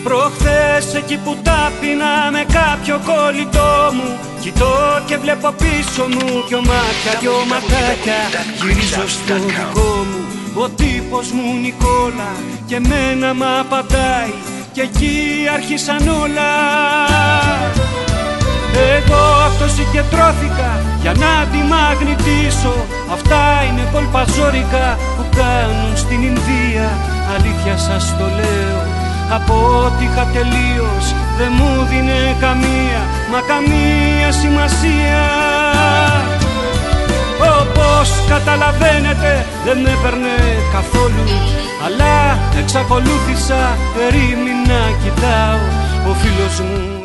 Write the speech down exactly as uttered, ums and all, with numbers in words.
Προχθές εκεί που τάπινα με κάποιο κολλητό μου, κοιτώ και βλέπω πίσω μου δυο μάτια, δυο ματάκια. Γυρίζω στο δικό μου, ο τύπος μου Νικόλα, και μένα μ' απαντάει, και εκεί άρχισαν όλα. Εγώ αυτό συγκεντρώθηκα για να τη μαγνητήσω. Αυτά είναι κολπαζόρικα που κάνουν στην Ινδία. Αλήθεια σας το λέω, από ό,τι είχα τελείως δεν μου δίνε καμία, μα καμία σημασία. Όπως καταλαβαίνετε δεν με έπαιρνε καθόλου, αλλά εξακολούθησα ερήμην να κοιτάω. Ο φίλος μου